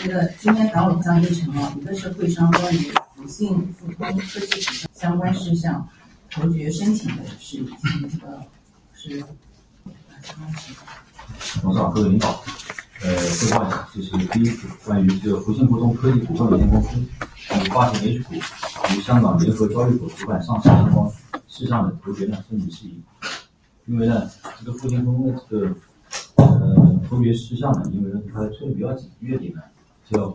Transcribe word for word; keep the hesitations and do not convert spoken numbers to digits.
这个今天答我讲议程啊，一个是会商关于福信富通科技股相关事项投决申请的事宜，这个是董事长各位领导，呃，汇报一下，这是第一次关于这个福信富通科技股份有限公司与发行 H 股与香港联合交易所主板上市相关事项的投决呢申请事宜。因为呢，这个福信富通的这个呃投决事项呢，因为呢它推的比较紧，月底呢